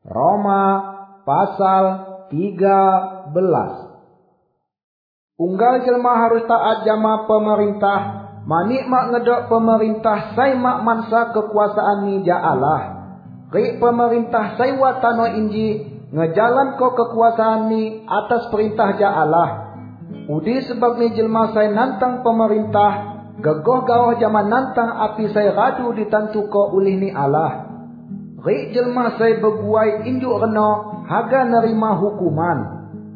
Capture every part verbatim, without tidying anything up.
Roma pasal tiga belas. Unggal jelma harus taat jama pemerintah, manik mak ngedok pemerintah sai mak mansa kekuasaan ni ja Allah. Rik pemerintah sai watano inji ngejalan ko kekuasaan ni atas perintah ja Allah. Udi sebab ni jelma sai nantang pemerintah, gegoh gawah jama nantang api sai radu ditantu ko ulih ni Allah. Rik jelma sai beguai injuk reno haga nerima hukuman.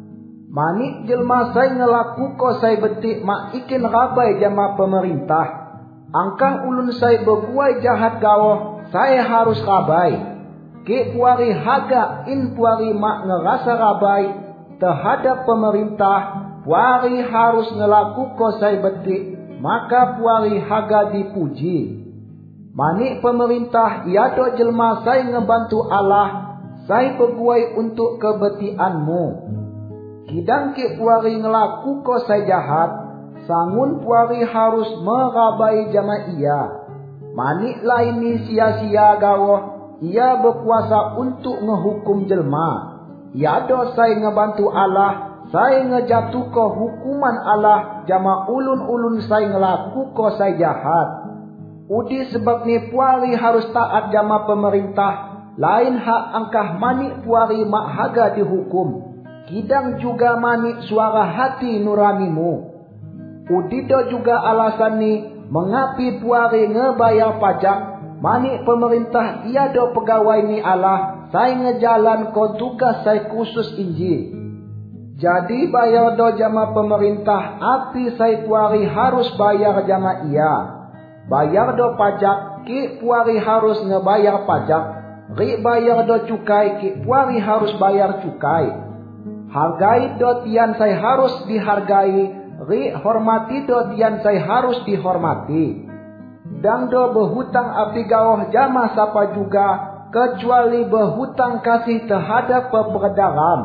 Manik jelma sai ngelaku ko sai betik mak ikin rabai jama pemerintah. Angkah ulun sai beguai jahat gawah, saya harus rabai. Ke puari haga in puari mak ngerasa rabai terhadap pemerintah, puari harus ngelaku ko sai betik, maka puari haga dipuji. Manik pemerintah iado jelma sai ngebantu Allah, sai beguai untuk kebetianmu. Kidang ke puari ngelaku ko sai jahat, sangun puari harus merabai jama ia. Manik lain ni sia-sia gawoh, ia berkuasa untuk ngehukum jelma. Ia do sai ngebantu Allah, sai ngejatuh ko hukuman Allah jama ulun-ulun sai ngelaku ko sai jahat. Udi sebab ni puari harus taat jama pemerintah, lain hak angkah manik puari mak haga dihukum. Kidang juga manik suara hati nuranimu. Udido juga alasan ni mengapi puari ngebayar pajak. Manik pemerintah ia do pegawai ni Allah, sai ngejalan ko tugas sai khusus inji. Jadi bayar do jama pemerintah, api sai puari harus bayar jama ia. Bayar do pajak, ki puari harus ngebayar pajak. Ri bayar do cukai, ki puari harus bayar cukai. Hargai do tian sai harus dihargai, ri hormati do tian sai harus dihormati. Dang do berhutang api gawah jama sapa juga, kecuali berhutang kasih terhadap peperedaram.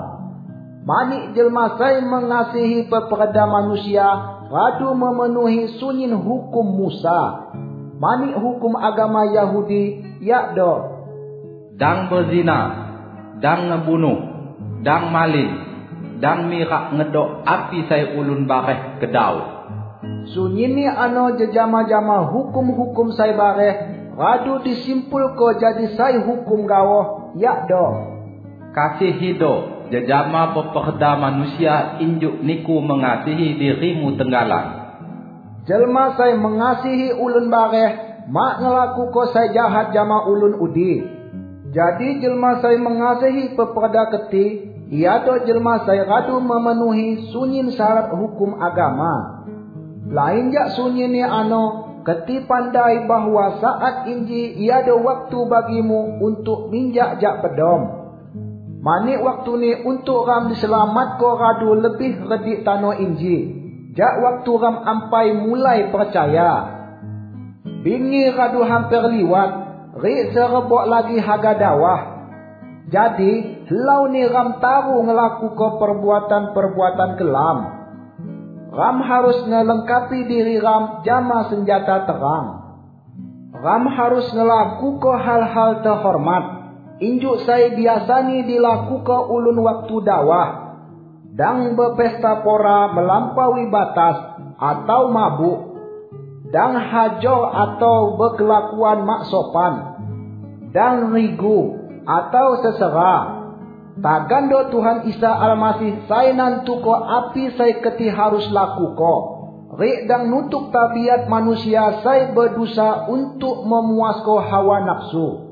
Manik jelma sai mengasihi pepereda manusia, radu memenuhi sunyin hukum Musa. Manik hukum agama Yahudi, yakdo dang berzina, dang ngebunuh, dang maling, dang mirak ngedok api sai ulun bareh kedau. Sunyini ano jejama-jama hukum-hukum sai bareh, radu disimpul ko jadi sai hukum gawoh, yakdo kasih hido jejama peperda manusia injuk niku mengasihi dirimu tenggalan. Jelma sai mengasihi ulun bareh, mak ngelaku ko sai jahat jama ulun udi. Jadi jelma sai mengasihi peperda keti, ia do jelma sai radu memenuhi sunyin syarat hukum agama. Lain jak sunyin ni ano, keti pandai bahwa saat inji ia do waktu bagimu untuk minjak jak pedom. Manik waktu ni untuk ram diselamat ko radu lebih redik tano inji. Jak waktu ram ampai mulai percaya. Bingi radu hampir liwat, ri serebok lagi haga dawah. Jadi, lau ni ram taru ngelaku ko perbuatan-perbuatan kelam. Ram harus ngelengkapi diri ram jama senjata terang. Ram harus ngelaku ko hal-hal terhormat. Injuk sai biasani dilaku ko ulun waktu dawah. Dang berpesta pora melampaui batas atau mabuk. Dang hajo atau berkelakuan mak sopan. Dang rigu atau sesera. Tagando Tuhan Isa Almasih sai nantu ko api sai keti harus laku ko. Rik dang nutuk tabiat manusia sai berdosa untuk memuas ko hawa nafsu.